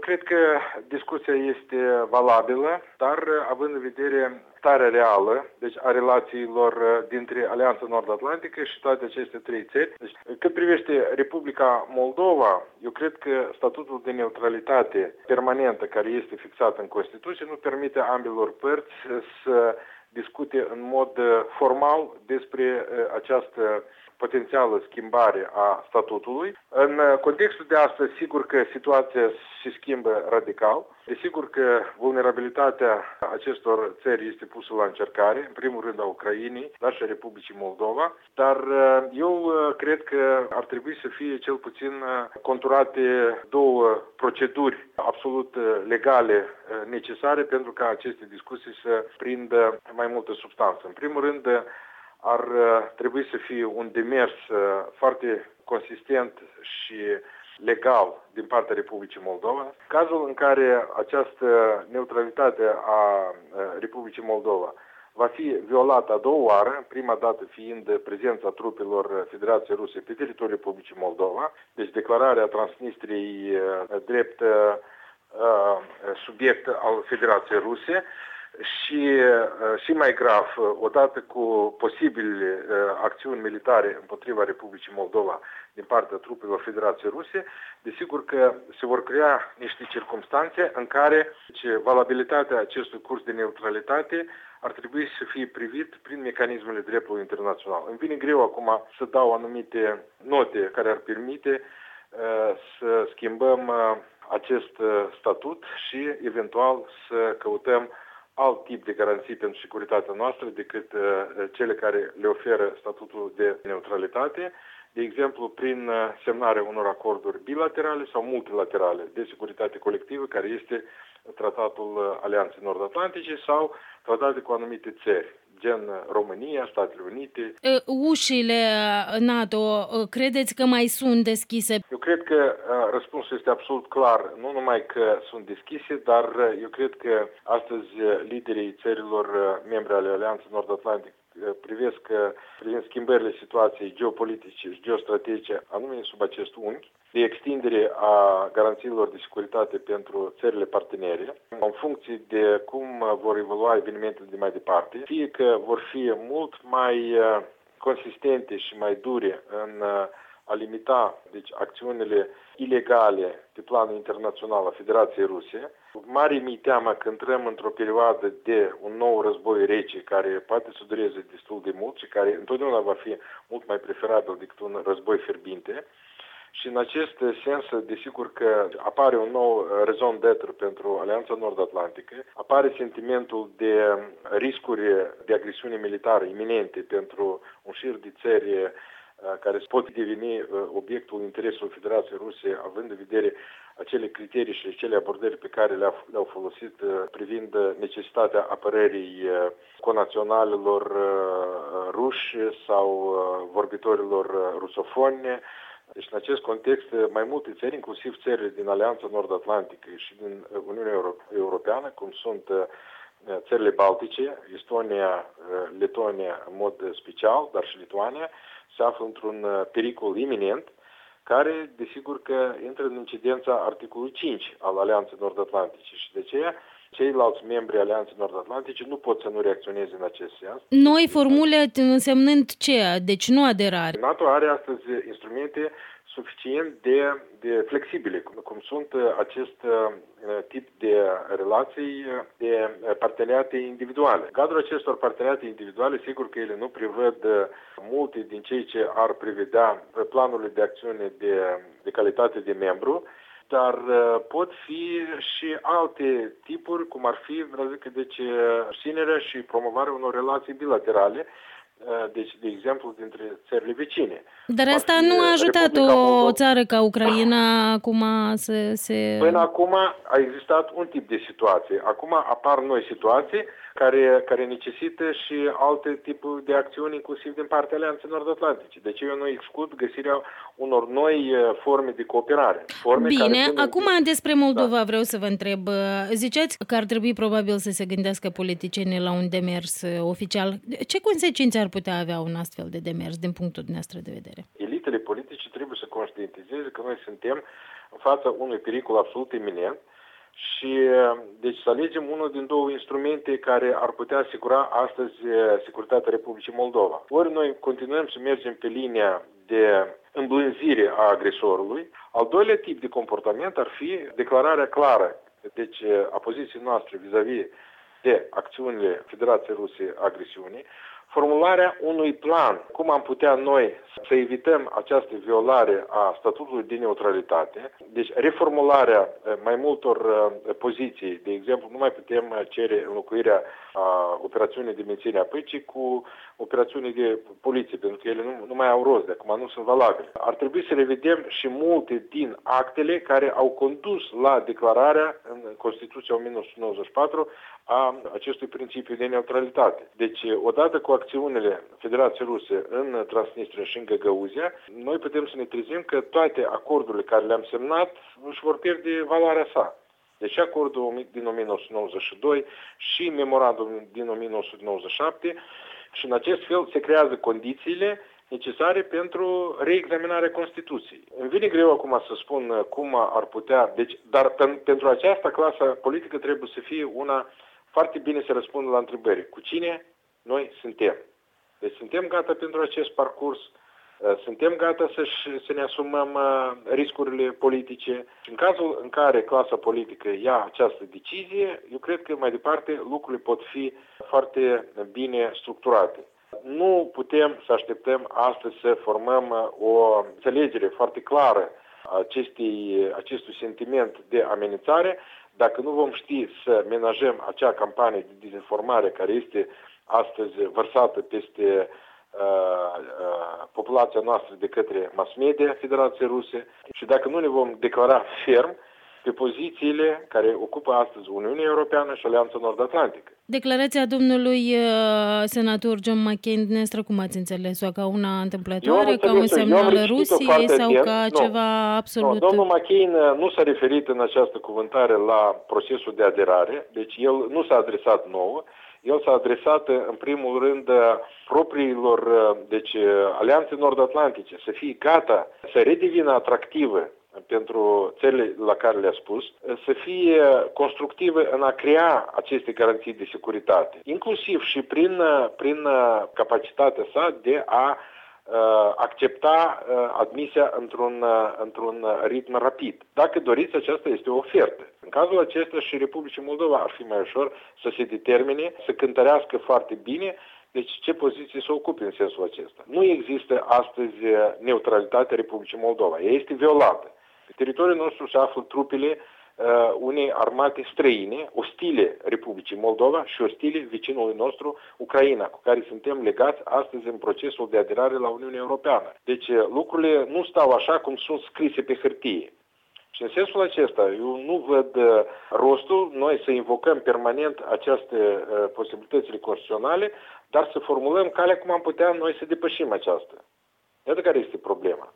cred că discuția este valabilă, dar având în vedere starea reală, deci a relațiilor dintre Alianța Nord-Atlantică și toate aceste trei țări. Deci, cât privește Republica Moldova, eu cred că statutul de neutralitate permanentă care este fixat în Constituție nu permite ambelor părți să discute în mod formal despre această potențială schimbare a statutului. În contextul de astăzi, sigur că situația se schimbă radical. Desigur că vulnerabilitatea acestor țări este pusă la încercare, în primul rând a Ucrainei, dar și a Republicii Moldova, dar eu cred că ar trebui să fie cel puțin conturate două proceduri absolut legale necesare pentru ca aceste discuții să prindă mai multă substanță. În primul rând, ar trebui să fie un demers foarte consistent și legal din partea Republicii Moldova. Cazul în care această neutralitate a Republicii Moldova va fi violată a doua oară, prima dată fiind prezența trupelor Federației Ruse pe teritoriul Republicii Moldova, deci declararea Transnistriei drept subiect al Federației Ruse, și mai grav, odată cu posibile acțiuni militare împotriva Republicii Moldova din partea trupelor Federației Ruse, desigur că se vor crea niște circumstanțe în care valabilitatea acestui curs de neutralitate ar trebui să fie privit prin mecanismele dreptului internațional. Îmi vine greu acum să dau anumite note care ar permite să schimbăm acest statut și eventual să căutăm alt tip de garanții pentru securitatea noastră decât cele care le oferă statutul de neutralitate, de exemplu prin semnarea unor acorduri bilaterale sau multilaterale de securitate colectivă, care este tratatul Alianței Nord-Atlantice sau tratate cu anumite țări, gen România, Statele Unite. Ușile NATO, credeți că mai sunt deschise? Eu cred că răspunsul este absolut clar. Nu numai că sunt deschise, dar eu cred că astăzi liderii țărilor membre ale Alianței Nord-Atlantice privesc privind schimbările situației geopolitice și geostrategice, anume sub acest unghi, de extindere a garanțiilor de securitate pentru țările partenere, în funcție de cum vor evolua evenimentele de mai departe, fie că vor fi mult mai consistente și mai dure în a limita acțiunile ilegale pe plan internațional a Federației Ruse. Mare mi-e teamă că intrăm într-o perioadă de un nou război rece care poate să dureze destul de mult și care întotdeauna va fi mult mai preferabil decât un război fierbinte. Și în acest sens, desigur că apare un nou raison d'être pentru Alianța Nord-Atlantică, apare sentimentul de riscuri de agresiune militară iminente pentru un șir de țări care pot deveni obiectul interesului Federației Ruse, având în vedere acele criterii și acele abordări pe care le-au folosit privind necesitatea apărării conaționalilor ruși sau vorbitorilor rusofoni. Deci, în acest context, mai multe țări, inclusiv țările din Alianța Nord-Atlantică și din Uniunea Europeană, cum sunt țările Baltice, Estonia, Letonia în mod special, dar și Lituania, se află într-un pericol iminent, care, desigur că intră în incidența articolului 5 al Alianței Nord-Atlantice și de aceea ceilalți membri Alianței Nord-Atlantice nu pot să nu reacționeze în acest sens. Noi formule însemnând ce? Deci nu aderare. NATO are astăzi instrumente suficient de flexibile, cum sunt acest tip de relații de parteneriate individuale. În cadrul acestor parteneriate individuale, sigur că ele nu prevăd multe din cei ce ar prevedea planurile de acțiune de calitate de membru, dar pot fi și alte tipuri, cum ar fi, susținerea și promovarea unor relații bilaterale, deci, de exemplu, dintre țările vecine. Dar asta nu a ajutat o țară ca Ucraina acum să se... Până acum a existat un tip de situație. Acum apar noi situații care necesită și alte tipuri de acțiuni, inclusiv din partea Alianței Nord-Atlantice. Deci eu nu exclud găsirea unor noi forme de cooperare. Bine, acum despre Moldova vreau să vă întreb. Ziceați că ar trebui probabil să se gândească politicienii la un demers oficial. Ce consecințe ar putea avea un astfel de demers din punctul dumneavoastră de vedere? Elitele politice trebuie să conștientizeze că noi suntem fața unui pericol absolut iminent și deci să alegem unul din două instrumente care ar putea asigura astăzi securitatea Republicii Moldova. Ori noi continuăm să mergem pe linia de îmblânzire a agresorului. Al doilea tip de comportament ar fi declararea clară, deci a poziției noastre vis-a-vis de acțiunile Federației Ruse agresiunii, formularea unui plan, cum am putea noi să evităm această violare a statutului de neutralitate, deci reformularea mai multor poziții, de exemplu, nu mai putem cere înlocuirea a operațiunii de menținere a păcii cu operațiunii de poliție, pentru că ele nu mai au rost, de acum nu sunt valabile. Ar trebui să revedem și multe din actele care au condus la declararea în Constituția 1994 a acestui principiu de neutralitate. Deci, odată cu acțiunile Federației Ruse în Transnistria și în Găgăuzia, noi putem să ne trezim că toate acordurile care le-am semnat își vor pierde valoarea sa. Deci acordul din 1992 și memorandumul din 1997 și în acest fel se creează condițiile necesare pentru reexaminarea Constituției. Îmi vine greu acum să spun cum ar putea, dar pentru aceasta clasa politică trebuie să fie una foarte bine să răspundă la întrebări. Cu cine noi suntem? Deci suntem gata pentru acest parcurs, suntem gata să ne asumăm riscurile politice. Și în cazul în care clasa politică ia această decizie, eu cred că mai departe lucrurile pot fi foarte bine structurate. Nu putem să așteptăm astăzi să formăm o înțelegere foarte clară a acestui sentiment de amenințare dacă nu vom ști să menajăm acea campanie de dezinformare care este astăzi vărsată peste populația noastră de către mass media Federației Ruse și dacă nu ne vom declara ferm pe pozițiile care ocupă astăzi Uniunea Europeană și Alianța Nord-Atlantică. Declarația domnului senator John McCain, dumneavoastră cum ați înțeles-o? Ca una întâmplătoare, ca un semnal al Rusiei sau ca ceva absolut? Domnul McCain nu s-a referit în această cuvântare la procesul de aderare, deci el nu s-a adresat nouă, el s-a adresat în primul rând propriilor, alianțe nord-atlantice, să fie gata să redevină atractivă pentru țările la care le-a spus, să fie constructivă în a crea aceste garanții de securitate, inclusiv și prin capacitatea sa de a accepta admisia într-un ritm rapid. Dacă doriți, aceasta este o ofertă. În cazul acesta și Republicii Moldova ar fi mai ușor să se determine, să cântărească foarte bine, deci ce poziție să ocupe în sensul acesta. Nu există astăzi neutralitatea Republicii Moldova. Ea este violată. Pe teritoriul nostru se află trupele unei armate străine, ostile Republicii Moldova și ostile vecinului nostru, Ucraina, cu care suntem legați astăzi în procesul de aderare la Uniunea Europeană. Deci lucrurile nu stau așa cum sunt scrise pe hârtie. Și în sensul acesta, eu nu văd rostul noi să invocăm permanent aceste posibilitățile constituționale, dar să formulăm calea cum am putea noi să depășim aceasta. Iată care este problema.